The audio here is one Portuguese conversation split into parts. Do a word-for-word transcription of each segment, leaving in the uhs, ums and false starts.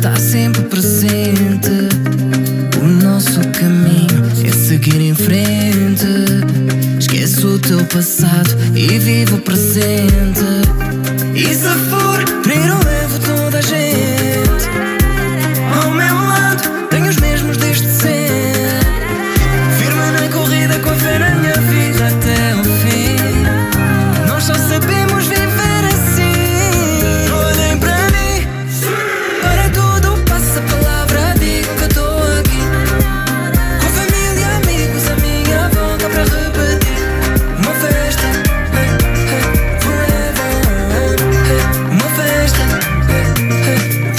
está sempre presente. O nosso caminho é seguir em frente. Esquece o teu passado e vive o presente. E se for para ir, eu levo toda a gente ao meu lado, tenho os mesmos desde sempre. Firme na corrida com a fé na minha vida até o fim. Nós só sabemos viver assim. Olhem para mim, para tudo passa a palavra, digo que eu estou aqui. Com família, amigos, a minha volta para repetir. Uma festa, hey, hey, forever. Hey, uma festa, hey, hey,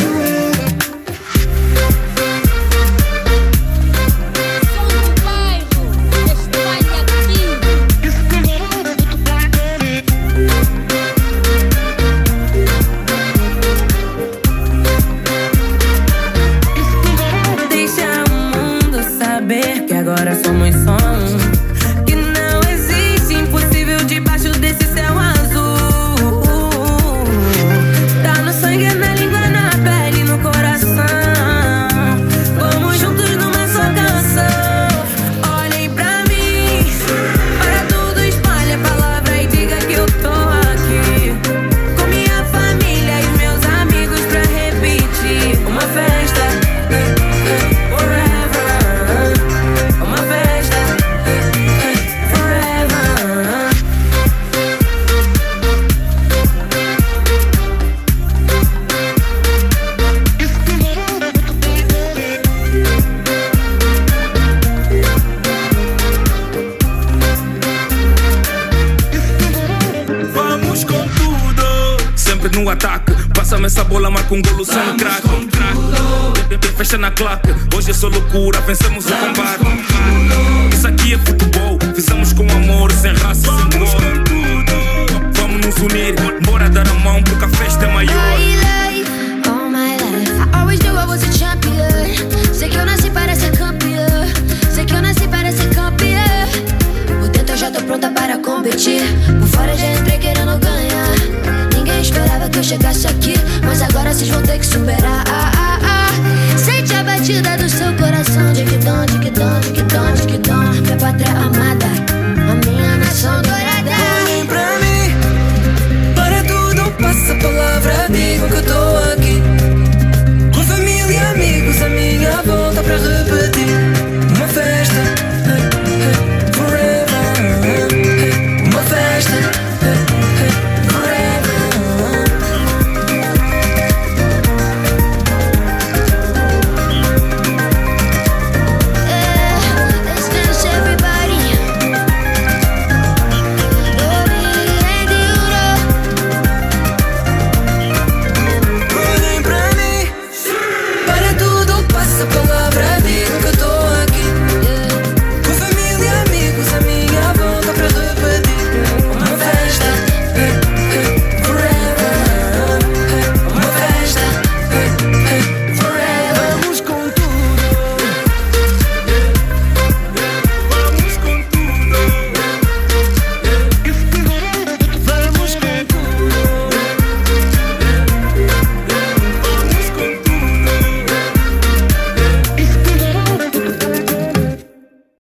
deixa o mundo saber que agora somos só um. Que não existe impossível debaixo desse céu azul. Tá no sangue, na língua, na pele e no coração. Vamos juntos numa só canção. Olhem pra mim, para tudo espalhe a palavra e diga que eu tô aqui. Com minha família e meus amigos pra repetir. Uma festa, hey, hey, forever. Uma festa, hey, hey, forever. Vamos com tudo, sempre no ataque. Passa-me essa bola, marca um golo sem craque. Fecha na claque, hoje é só loucura, vencemos o combate. Isso aqui é futebol, fizemos com amor, sem raça, sem dor. Vamos nos unir, bora dar a mão porque a festa é maior. My life, all my life, I always knew I was a champion. Sei que eu nasci para ser campeã. Sei que eu nasci para ser campeã. Por dentro eu já tô pronta para competir. Por fora já entrei querendo ganhar. Ninguém esperava que eu chegasse aqui, mas agora vocês vão ter que superar. Ah, ah, ah. Sente a batida do seu coração. Diquidão, diquidão, diquidão, diquidão. Minha pátria amada.